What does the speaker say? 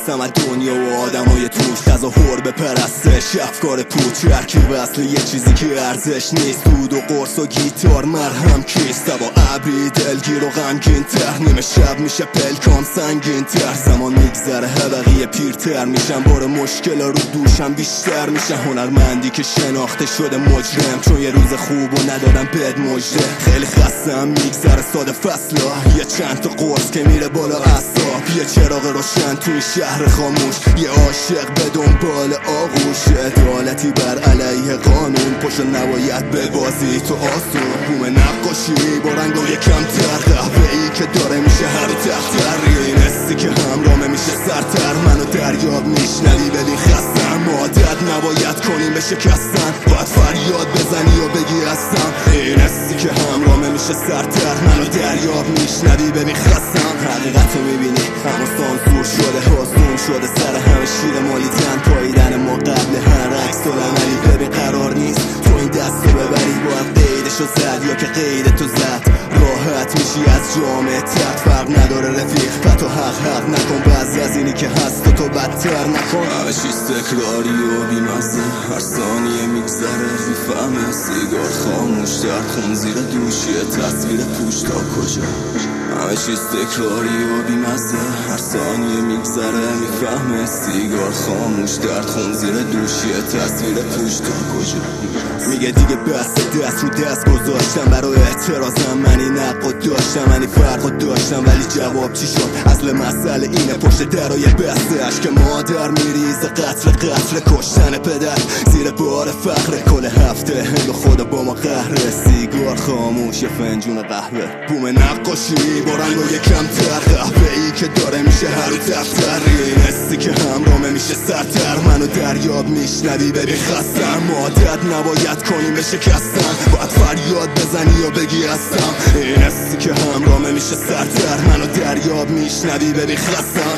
میترسم از دنیا و آدمای توش، تظاهر به پرستش، افکار پوچ، ترکیب اصل یه چیزی که ارزش نیست. دود و قرص و گیتار مرهم کیست؟ با ابری دلگیر و غمگین تر، نیمه شب میشه پلکام سنگین تر. زمان میگذره بقیه پیرتر میشن، بار مشکل رو دوشم بیشتر میشه. هنرمندی که شناخته شده مجرم، چون یه روز خوب و ندارم بد مجده. خیلی خستم میگذره ساده فصلا، یه چند تا قرص که میره بالا اعصاب، یه چراغ روشن توی شهر خاموش، یه عاشق به دنبال آغوش. عدالتی بر علیه قانون، پشت نباید به بازی تو آسون. بوم نقاشی با رنگای کمتر، قهوه‌ای که داره میشه هر تختر. این حسی که همراه میشه سرتر، منو دریاب میشنوی ولی خستم. عادت نباید کنیم به شکستن، باید فریاد بزنی و بگی هستم. این حسی که همراه میشه سرتر، منو دریاب میشنوی ببین خستم. حقیقتو میبینی اما سانسور شده، حسون شده سر همه شیر مالیدن. پاییدن ما قبل هر عکس العملی، ببین قرار نیست تو این دستو ببری. باید قیدشو زد یا که قید تو زد، راحت میشی از جامعه تحت. فرق نداره رفیق، تو حق نکن، بعضی از اینی که هست تو بدتر نکن. همه چیز تکراری و بیمزه، هر ثانیه میگذره میفهمه. سیگار خاموش در خون زیر دوشیه، تصویر پوش تا کجا. همه چیز تکراری و بیمزه، هر ثانیه میگذره میفهمه. سیگار خاموش در خون زیر دوشیه، تصویر پوش تا کجا. میگه دیگه بس، دست رو دست گذاشتم برای اعتراضم. من این حقو داشتم، من این فرقو داشتم، ولی جواب چی شد؟ اصل مسئله اینه پشت درای بسته، عشق مادر میریزه، قتل کشتن پدر زیر بار فخر. کل هفته هند و خدا با ما قهره، سیگار خاموش یه فنجون قهوه. بوم نقاشی با رنگای کمتر، قهوه‌ای که داره میشه هر دفتر. این حسی که همراه میشه سرتر، منو دریاب میشنوی ببین خستم. عادت نباید کنیم به شکستن، باید فریاد بزنی و بگی هستم. این حسی که همراه میشه سرتر، منو دریاب میشنوی ببین خستم.